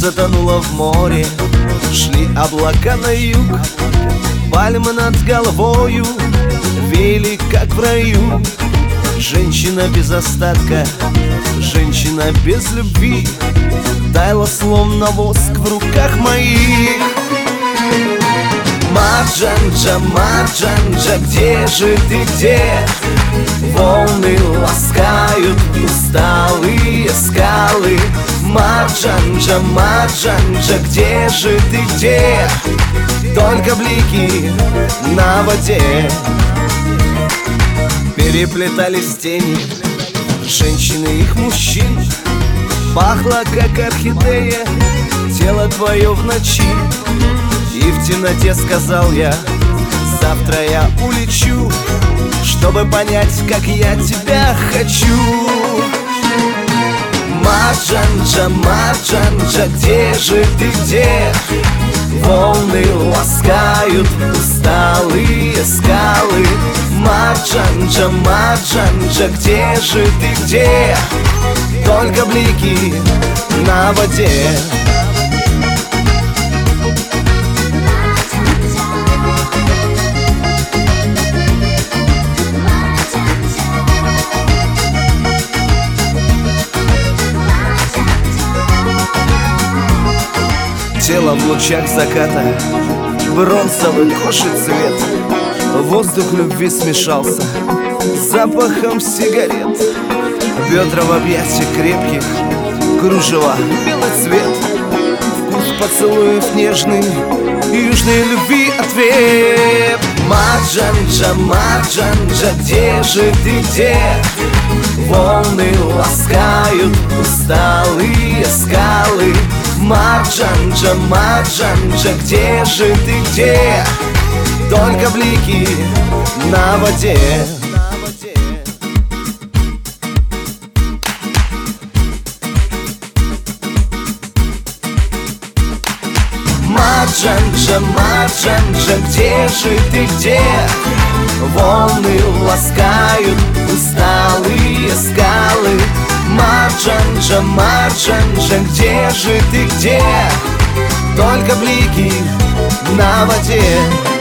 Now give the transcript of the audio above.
затонула в море. Шли облака на юг, пальмы над головою веяли, как в раю. Женщина без остатка, женщина без любви таяла, словно воск в руках моих. Марджанджа, Марджанджа, где же ты, где? Волны ласкают усталые скалы. Марджанджа, Марджанджа, где же ты, где? Только блики на воде. Переплетались тени женщин и их мужчин. Пахло, как орхидея, тело твое в ночи. И в темноте сказал я: завтра я улечу, чтобы понять, как я тебя хочу. Марджанджа, Марджанджа, где же ты, где? Волны ласкают усталые скалы. Марджанджа, Марджанджа, где же ты, где? Только блики на воде. Тело в лучах заката, бронзовый кожи цвет. Воздух любви смешался с запахом сигарет. Бедра в объятиях крепких, кружева, белый цвет. Вкус поцелуев нежный, южной любви ответ. Марджанджа, Марджанджа, где же ты, где? Волны ласкают усталые скалы. Марджанджа, Марджанджа, где же ты, где? Только блики на воде. Марджанджа, Марджанджа, где же ты, где? Волны ласкают усталые скалы. Марджанджа, Марджанджа, где же ты, где? Только блики на воде.